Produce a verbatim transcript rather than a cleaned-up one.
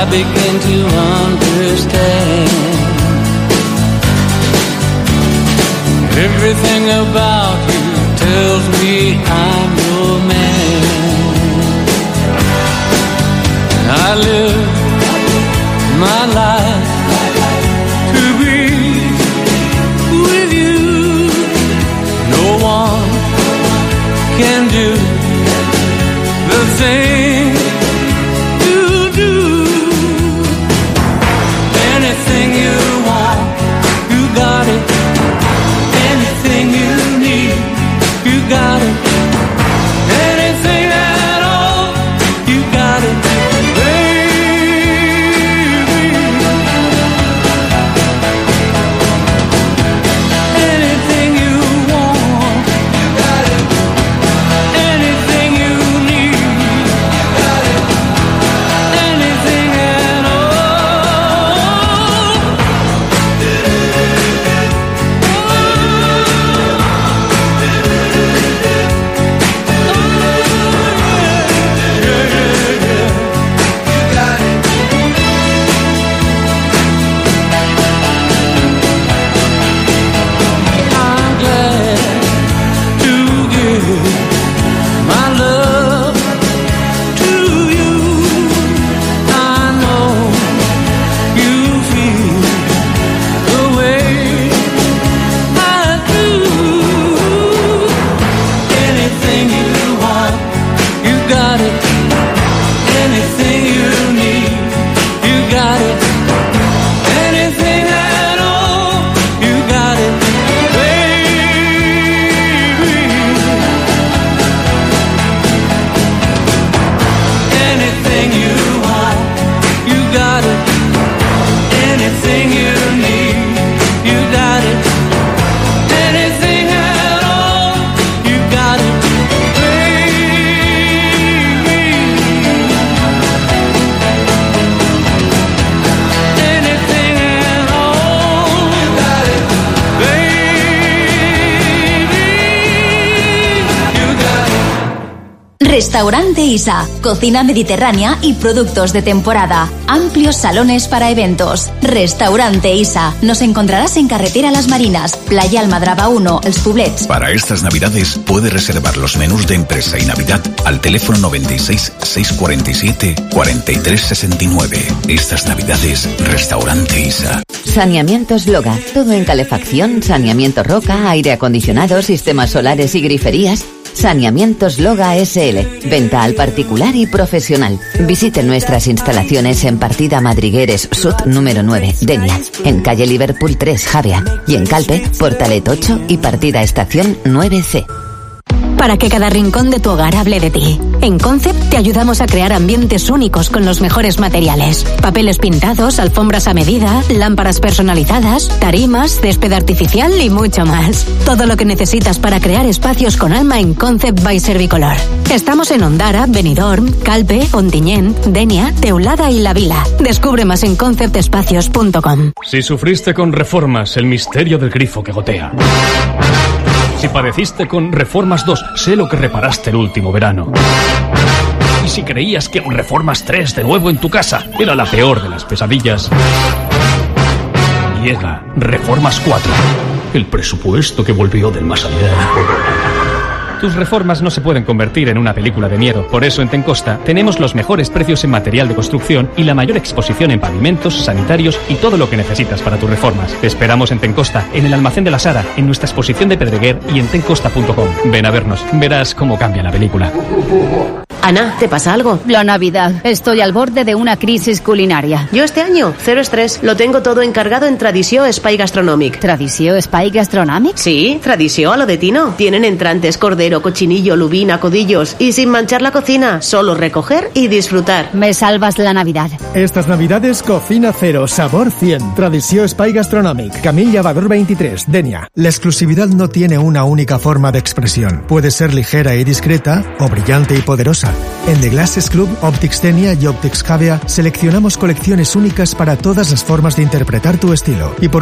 I begin to understand. Everything about you tells me I'm your man. I live my life to be with you. No one can do the thing you do. Anything you want, you got it. Anything you need, you got it. Anything at all, you got it, baby. Anything you want, you got it. Anything you need, you got it. Anything at all. I'm glad to give my love to you. I know you feel the way I do. Anything you want, you got it. Anything you need, you got it. Anything at all, you got it, baby. Anything you want, you got it. Anything you need, you got it. Anything at all, you got it, baby. Anything at all, you got it, baby. You got it. Restaurante Isa, cocina mediterránea y productos de temporada. Amplios salones para eventos. Restaurante Isa. Nos encontrarás en Carretera Las Marinas, Playa Almadraba uno, Els Poblets. Para estas navidades puedes reservar los menús de empresa y Navidad al teléfono noventa y seis, seiscientos cuarenta y siete, cuarenta y tres sesenta y nueve. Estas navidades, Restaurante Isa. Saneamientos Loga. Todo en calefacción, saneamiento roca, aire acondicionado, sistemas solares y griferías. Saneamientos Loga S L. Venta al particular y profesional. Visite nuestras instalaciones en Partida Madrigueres Sud número nueve, Denia. En calle Liverpool tres, Javea. Y en Calpe, Portalet ocho y Partida Estación nueve C. Para que cada rincón de tu hogar hable de ti. En Concept te ayudamos a crear ambientes únicos con los mejores materiales. Papeles pintados, alfombras a medida, lámparas personalizadas, tarimas, césped artificial y mucho más. Todo lo que necesitas para crear espacios con alma en Concept by Servicolor. Estamos en Ondara, Benidorm, Calpe, Ontinyent, Denia, Teulada y La Vila. Descubre más en concept espacios punto com. Si sufriste con Reformas, el misterio del grifo que gotea. Si padeciste con Reformas dos, sé lo que reparaste el último verano. Y si creías que un Reformas tres de nuevo en tu casa era la peor de las pesadillas, llega Reformas cuatro, el presupuesto que volvió del más allá. Tus reformas no se pueden convertir en una película de miedo. Por eso en Tencosta tenemos los mejores precios en material de construcción y la mayor exposición en pavimentos, sanitarios y todo lo que necesitas para tus reformas. Te esperamos en Tencosta, en el almacén de la Sara, en nuestra exposición de Pedreguer y en tencosta punto com. Ven a vernos, verás cómo cambia la película. Ana, ¿te pasa algo? La Navidad. Estoy al borde de una crisis culinaria. Yo este año, cero estrés. Lo tengo todo encargado en Tradició Espai Gastronòmic. ¿Tradició Espai Gastronòmic? Sí, Tradició a lo de Tino. Tienen entrantes, cordero, cochinillo, lubina, codillos. Y sin manchar la cocina, solo recoger y disfrutar. Me salvas la Navidad. Estas Navidades, cocina cero, sabor cien. Tradició Espai Gastronòmic. Camil Llavador veintitrés, Denia. La exclusividad no tiene una única forma de expresión. Puede ser ligera y discreta o brillante y poderosa. En The Glasses Club, Optics Denia y Optics Javea seleccionamos colecciones únicas para todas las formas de interpretar tu estilo. Y por